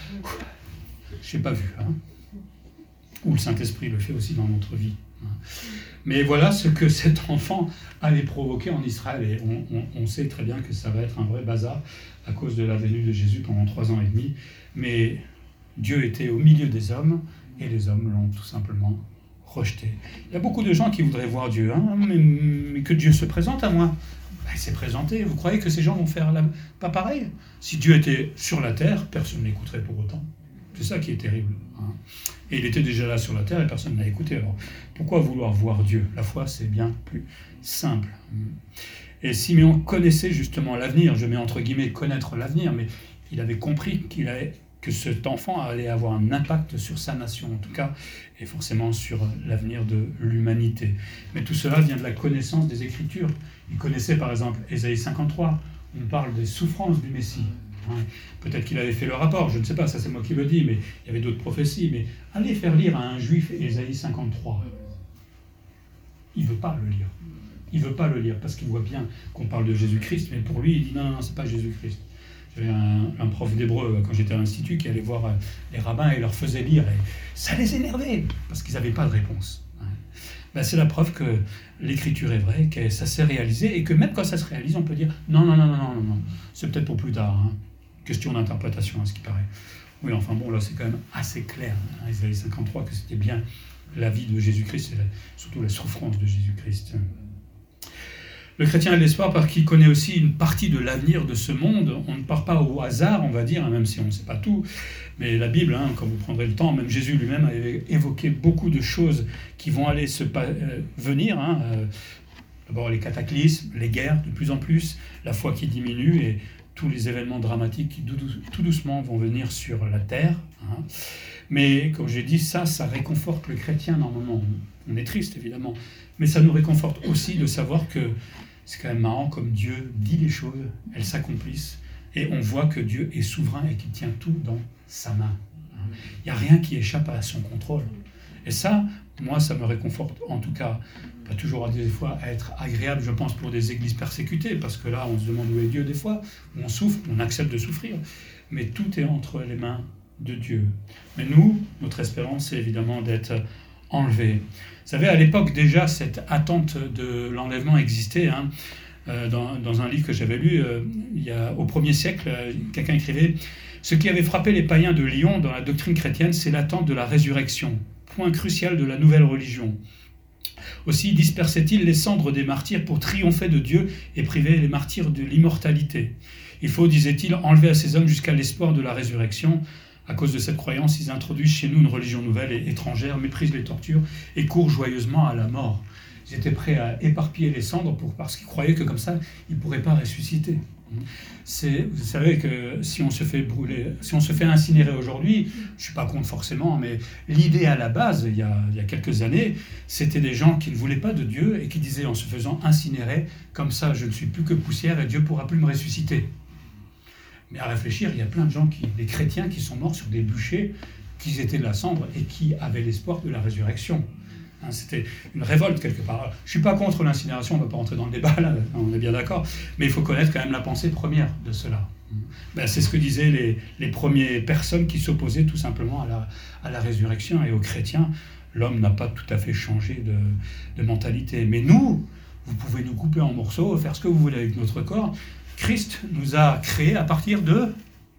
Je n'ai pas vu. Hein. Ou le Saint-Esprit le fait aussi dans notre vie. Mais voilà ce que cet enfant allait provoquer en Israël. Et on, on, on sait très bien que ça va être un vrai bazar à cause de la venue de Jésus pendant trois ans et demi. Mais Dieu était au milieu des hommes et les hommes l'ont tout simplement rejeté. Il y a beaucoup de gens qui voudraient voir Dieu, hein, mais, mais que Dieu se présente à moi. Ben, il s'est présenté. Vous croyez que ces gens vont faire la... pas pareil? Si Dieu était sur la terre, personne n'écouterait pour autant. C'est ça qui est terrible. Hein. Et il était déjà là sur la terre et personne n'a écouté. Alors, pourquoi vouloir voir Dieu? La foi, c'est bien plus simple. Et Siméon connaissait justement l'avenir, je mets entre guillemets connaître l'avenir, mais il avait compris qu'il allait, que cet enfant allait avoir un impact sur sa nation, en tout cas, et forcément sur l'avenir de l'humanité. Mais tout cela vient de la connaissance des Écritures. Il connaissait par exemple Ésaïe cinquante-trois, on parle des souffrances du Messie. Peut-être qu'il avait fait le rapport, je ne sais pas, ça c'est moi qui le dis, mais il y avait d'autres prophéties. Mais allez faire lire à un juif Ésaïe cinquante-trois. Il ne veut pas le lire. Il ne veut pas le lire parce qu'il voit bien qu'on parle de Jésus-Christ, mais pour lui, il dit non, non, c'est pas Jésus-Christ. J'avais un, un prof d'hébreu quand j'étais à l'Institut qui allait voir les rabbins et leur faisait lire. Et ça les énervait parce qu'ils n'avaient pas de réponse. Ben, c'est la preuve que l'écriture est vraie, que ça s'est réalisé et que même quand ça se réalise, on peut dire non, non, non, non, non, non, c'est peut-être pour plus tard. Hein. Question d'interprétation, à ce qui paraît. Oui, enfin bon, là c'est quand même assez clair, hein, Ésaïe cinquante-trois, que c'était bien la vie de Jésus-Christ et la, surtout la souffrance de Jésus-Christ. Le chrétien a de l'espoir parce qu'il connaît aussi une partie de l'avenir de ce monde. On ne part pas au hasard, on va dire, hein, même si on ne sait pas tout. Mais la Bible, hein, quand vous prendrez le temps, même Jésus lui-même avait évoqué beaucoup de choses qui vont aller se pa- euh, venir. Hein, euh, d'abord les cataclysmes, les guerres de plus en plus, la foi qui diminue et tous les événements dramatiques qui tout doucement vont venir sur la terre. Hein. Mais comme j'ai dit, ça, ça réconforte le chrétien normalement. On est triste évidemment, mais ça nous réconforte aussi de savoir que c'est quand même marrant comme Dieu dit les choses, elles s'accomplissent, et on voit que Dieu est souverain et qu'il tient tout dans sa main. Il n'y a rien qui échappe à son contrôle. Et ça, moi, ça me réconforte, en tout cas, pas toujours à des fois à être agréable, je pense, pour des églises persécutées, parce que là, on se demande où est Dieu des fois, où on souffre, on accepte de souffrir, mais tout est entre les mains de Dieu. Mais nous, notre espérance, c'est évidemment d'être enlevés. Vous savez, à l'époque, déjà, cette attente de l'enlèvement existait. Hein. Euh, dans, dans un livre que j'avais lu, euh, il y a, au premier siècle, euh, quelqu'un écrivait « Ce qui avait frappé les païens de Lyon dans la doctrine chrétienne, c'est l'attente de la résurrection, point crucial de la nouvelle religion. Aussi dispersait-il les cendres des martyrs pour triompher de Dieu et priver les martyrs de l'immortalité. Il faut, disait-il, enlever à ces hommes jusqu'à l'espoir de la résurrection. À cause de cette croyance, ils introduisent chez nous une religion nouvelle et étrangère, méprisent les tortures et courent joyeusement à la mort. Ils étaient prêts à éparpiller les cendres pour, parce qu'ils croyaient que comme ça, ils ne pourraient pas ressusciter. C'est, vous savez que si on se fait brûler, si on se fait incinérer aujourd'hui, je ne suis pas contre forcément, mais l'idée à la base, il y a, il y a quelques années, c'était des gens qui ne voulaient pas de Dieu et qui disaient en se faisant incinérer, comme ça je ne suis plus que poussière et Dieu ne pourra plus me ressusciter. Mais à réfléchir, il y a plein de gens, qui, des chrétiens qui sont morts sur des bûchers, qui étaient de la cendre et qui avaient l'espoir de la résurrection. Hein, c'était une révolte quelque part. Alors, je ne suis pas contre l'incinération, on ne va pas rentrer dans le débat, là, on est bien d'accord, mais il faut connaître quand même la pensée première de cela. Ben, c'est ce que disaient les, les premières personnes qui s'opposaient tout simplement à la, à la résurrection et aux chrétiens. L'homme n'a pas tout à fait changé de, de mentalité. Mais nous, vous pouvez nous couper en morceaux, faire ce que vous voulez avec notre corps. Christ nous a créés à partir de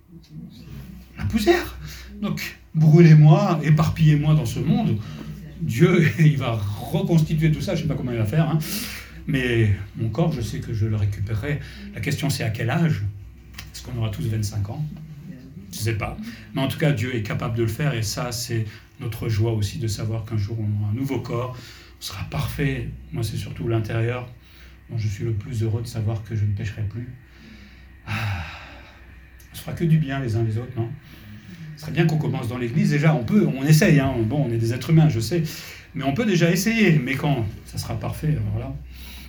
la poussière. Donc, brûlez-moi, éparpillez-moi dans ce monde. Dieu, il va reconstituer tout ça, je ne sais pas comment il va faire, hein. Mais mon corps, je sais que je le récupérerai. La question, c'est à quel âge? Est-ce qu'on aura tous vingt-cinq ans? Je ne sais pas. Mais en tout cas, Dieu est capable de le faire, et ça, c'est notre joie aussi de savoir qu'un jour, on aura un nouveau corps, on sera parfait. Moi, c'est surtout l'intérieur dont je suis le plus heureux de savoir que je ne pécherai plus. Ah, on se fera que du bien les uns les autres, non? Ce serait bien qu'on commence dans l'église. Déjà, on peut, on essaye. Hein. Bon, on est des êtres humains, je sais. Mais on peut déjà essayer. Mais quand ça sera parfait, alors là.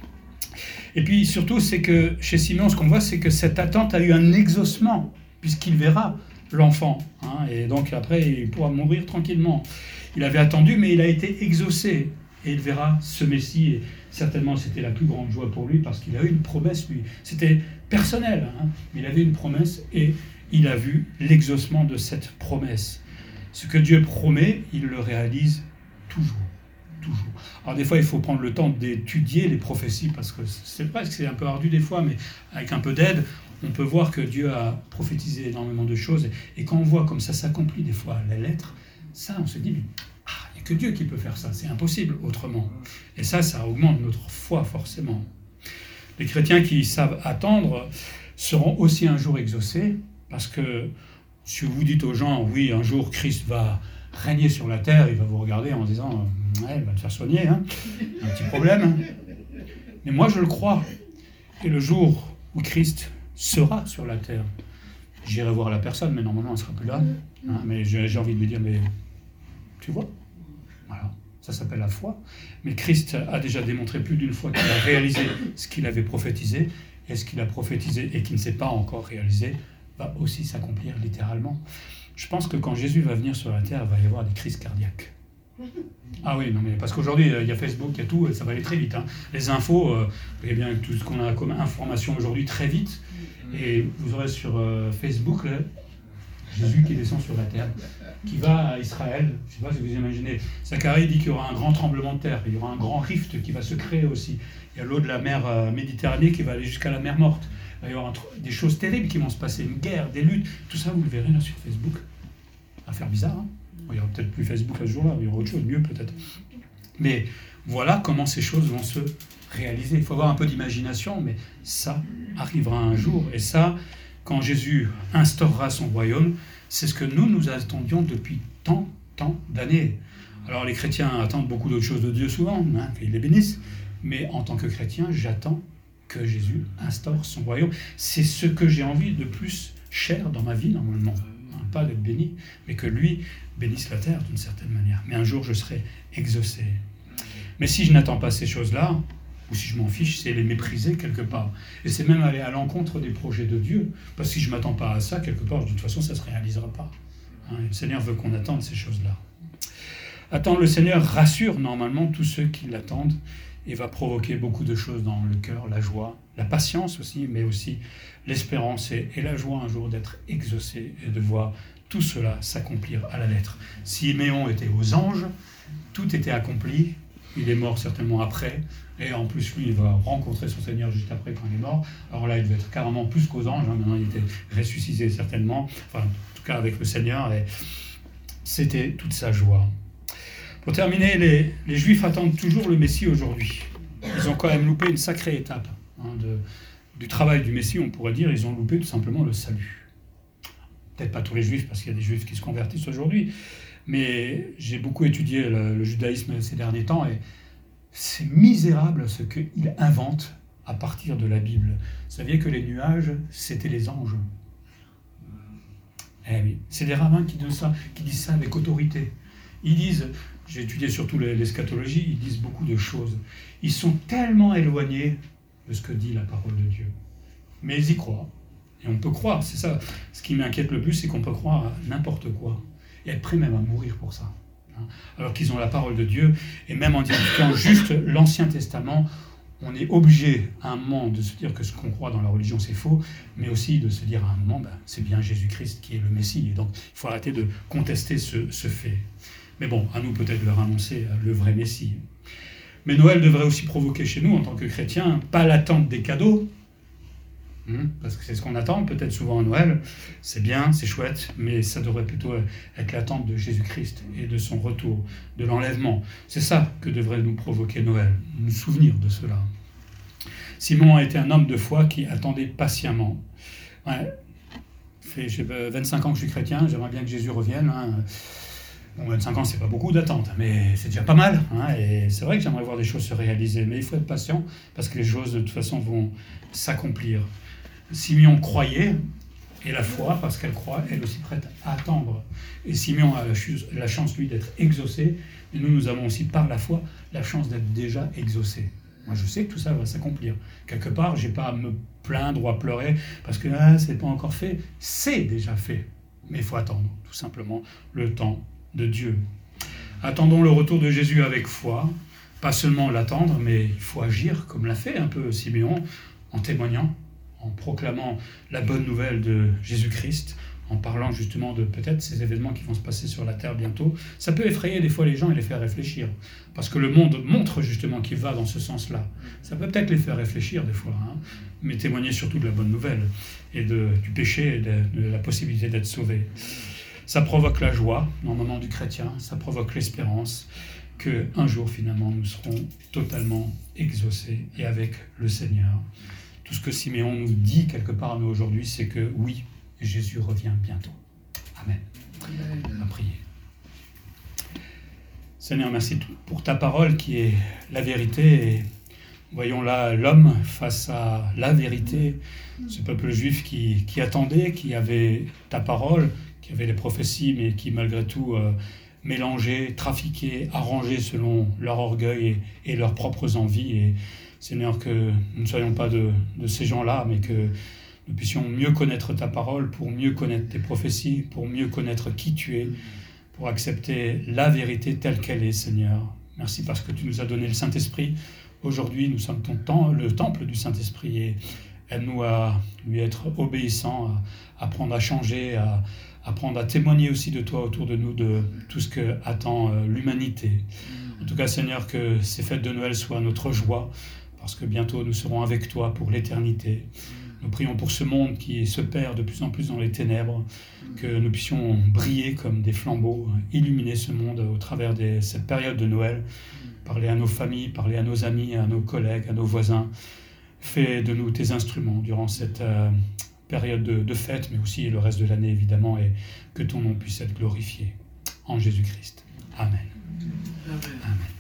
Et puis, surtout, c'est que chez Siméon, ce qu'on voit, c'est que cette attente a eu un exaucement, puisqu'il verra l'enfant. Hein, et donc, après, il pourra mourir tranquillement. Il avait attendu, mais il a été exaucé. Et il verra ce Messie. Et certainement, c'était la plus grande joie pour lui, parce qu'il a eu une promesse, lui. C'était personnel. Hein, mais il avait une promesse et il a vu l'exaucement de cette promesse. Ce que Dieu promet, il le réalise toujours. Toujours. Alors des fois, il faut prendre le temps d'étudier les prophéties, parce que c'est vrai que c'est un peu ardu des fois, mais avec un peu d'aide, on peut voir que Dieu a prophétisé énormément de choses. Et quand on voit comme ça s'accomplit des fois à la lettre, ça, on se dit, mais ah, il Il n'y a que Dieu qui peut faire ça, c'est impossible autrement. Et ça, ça augmente notre foi forcément. Les chrétiens qui savent attendre seront aussi un jour exaucés, parce que si vous dites aux gens, oui, un jour Christ va régner sur la terre, il va vous regarder en disant, ouais, il va te faire soigner, hein, un petit problème. Hein. Mais moi, je le crois. Et le jour où Christ sera sur la terre, j'irai voir la personne, mais normalement, elle ne sera plus là. Hein, mais j'ai, j'ai envie de lui dire, mais tu vois, voilà, ça s'appelle la foi. Mais Christ a déjà démontré plus d'une fois qu'il a réalisé ce qu'il avait prophétisé, et ce qu'il a prophétisé et qui ne s'est pas encore réalisé va aussi s'accomplir littéralement. Je pense que quand Jésus va venir sur la terre, il va y avoir des crises cardiaques. Ah oui, non mais parce qu'aujourd'hui, il y a Facebook, il y a tout, et ça va aller très vite. Hein. Les infos, euh, vous voyez bien tout ce qu'on a comme information aujourd'hui très vite. Et vous aurez sur euh, Facebook là, Jésus qui descend sur la terre, qui va à Israël. Je ne sais pas si vous imaginez. Zacharie dit qu'il y aura un grand tremblement de terre, il y aura un grand rift qui va se créer aussi. Il y a l'eau de la mer euh, Méditerranée qui va aller jusqu'à la mer Morte. Il va y avoir un, des choses terribles qui vont se passer, une guerre, des luttes. Tout ça, vous le verrez là sur Facebook. Affaire bizarre, hein. Il n'y aura peut-être plus Facebook à ce jour-là, il y aura autre chose, mieux peut-être. Mais voilà comment ces choses vont se réaliser. Il faut avoir un peu d'imagination, mais ça arrivera un jour. Et ça, quand Jésus instaurera son royaume, c'est ce que nous, nous attendions depuis tant, tant d'années. Alors les chrétiens attendent beaucoup d'autres choses de Dieu souvent, hein, qu'il les bénisse. Mais en tant que chrétien, j'attends que Jésus instaure son royaume. C'est ce que j'ai envie de plus cher dans ma vie, normalement. Pas d'être béni, mais que lui bénisse la terre d'une certaine manière. Mais un jour, je serai exaucé. Mais si je n'attends pas ces choses-là, ou si je m'en fiche, c'est les mépriser quelque part. Et c'est même aller à l'encontre des projets de Dieu. Parce que si je ne m'attends pas à ça, quelque part, de toute façon, ça ne se réalisera pas. Hein, le Seigneur veut qu'on attende ces choses-là. Attendre le Seigneur rassure normalement tous ceux qui l'attendent et va provoquer beaucoup de choses dans le cœur, la joie, la patience aussi, mais aussi l'espérance et, et la joie un jour d'être exaucé et de voir tout cela s'accomplir à la lettre. Siméon était aux anges, tout était accompli, il est mort certainement après, et en plus lui il va rencontrer son Seigneur juste après quand il est mort, alors là il devait être carrément plus qu'aux anges, hein. Maintenant il était ressuscité certainement, enfin en tout cas avec le Seigneur, et c'était toute sa joie. Pour terminer, les, les Juifs attendent toujours le Messie aujourd'hui. Ils ont quand même loupé une sacrée étape hein, de, du travail du Messie, on pourrait dire. Ils ont loupé tout simplement le salut. Peut-être pas tous les Juifs, parce qu'il y a des Juifs qui se convertissent aujourd'hui, mais j'ai beaucoup étudié le, le judaïsme ces derniers temps, et c'est misérable ce qu'ils inventent à partir de la Bible. Vous saviez que les nuages, c'était les anges. Eh oui, c'est des rabbins qui disent ça, qui disent ça avec autorité. Ils disent... J'ai étudié surtout l'eschatologie, ils disent beaucoup de choses. Ils sont tellement éloignés de ce que dit la parole de Dieu. Mais ils y croient. Et on peut croire, c'est ça. Ce qui m'inquiète le plus, c'est qu'on peut croire à n'importe quoi. Et être prêt même à mourir pour ça. Alors qu'ils ont la parole de Dieu. Et même en discutant juste l'Ancien Testament, on est obligé à un moment de se dire que ce qu'on croit dans la religion, c'est faux, mais aussi de se dire à un moment, ben, c'est bien Jésus-Christ qui est le Messie. Et donc, il faut arrêter de contester ce, ce fait. Mais bon, à nous peut-être leur annoncer le vrai Messie. Mais Noël devrait aussi provoquer chez nous, en tant que chrétiens, pas l'attente des cadeaux, hein, parce que c'est ce qu'on attend peut-être souvent à Noël, c'est bien, c'est chouette, mais ça devrait plutôt être l'attente de Jésus-Christ et de son retour, de l'enlèvement. C'est ça que devrait nous provoquer Noël, nous souvenir de cela. Simon a été un homme de foi qui attendait patiemment. Ouais, fait, j'ai vingt-cinq ans que je suis chrétien, j'aimerais bien que Jésus revienne, hein. Bon, vingt-cinq ans, c'est pas beaucoup d'attente, mais c'est déjà pas mal. Hein, et c'est vrai que j'aimerais voir des choses se réaliser, mais il faut être patient, parce que les choses, de toute façon, vont s'accomplir. Simeon croyait, et la foi, parce qu'elle croit, elle est aussi prête à attendre. Et Simeon a la, ch- la chance, lui, d'être exaucé, et nous, nous avons aussi, par la foi, la chance d'être déjà exaucés. Moi, je sais que tout ça va s'accomplir. Quelque part, je n'ai pas à me plaindre ou à pleurer, parce que ah, c'est pas encore fait. C'est déjà fait. Mais il faut attendre, tout simplement, le temps de Dieu. Attendons le retour de Jésus avec foi, pas seulement l'attendre, mais il faut agir comme l'a fait un peu Siméon, en témoignant, en proclamant la bonne nouvelle de Jésus-Christ, en parlant justement de peut-être ces événements qui vont se passer sur la terre bientôt. Ça peut effrayer des fois les gens et les faire réfléchir, parce que le monde montre justement qu'il va dans ce sens-là. Ça peut peut-être les faire réfléchir des fois, hein, mais témoigner surtout de la bonne nouvelle, et de, du péché, et de, de la possibilité d'être sauvé. ça provoque la joie dans le moment du chrétien, ça provoque l'espérance qu'un jour finalement nous serons totalement exaucés et avec le Seigneur. Tout ce que Siméon nous dit quelque part nous aujourd'hui, c'est que oui, Jésus revient bientôt. Amen. Amen. On va prier. Seigneur, merci pour ta parole qui est la vérité. Et voyons là l'homme face à la vérité, ce peuple juif qui, qui attendait, qui avait ta parole, qui avait les prophéties, mais qui malgré tout euh, mélangeait, trafiquait, arrangeait selon leur orgueil et, et leurs propres envies. Et Seigneur, que nous ne soyons pas de, de ces gens-là, mais que nous puissions mieux connaître ta parole, pour mieux connaître tes prophéties, pour mieux connaître qui tu es, pour accepter la vérité telle qu'elle est, Seigneur. Merci parce que tu nous as donné le Saint-Esprit. Aujourd'hui, nous sommes ton temps, le temple du Saint-Esprit, et aide-nous à lui être obéissants, à apprendre à changer, à apprendre à témoigner aussi de toi autour de nous, de tout ce que attend l'humanité. En tout cas, Seigneur, que ces fêtes de Noël soient notre joie, parce que bientôt nous serons avec toi pour l'éternité. Nous prions pour ce monde qui se perd de plus en plus dans les ténèbres, que nous puissions briller comme des flambeaux, illuminer ce monde au travers de cette période de Noël, parler à nos familles, parler à nos amis, à nos collègues, à nos voisins. Fais de nous tes instruments durant cette euh, période de, de fête, mais aussi le reste de l'année évidemment, et que ton nom puisse être glorifié. En Jésus-Christ. Amen. Amen. Amen.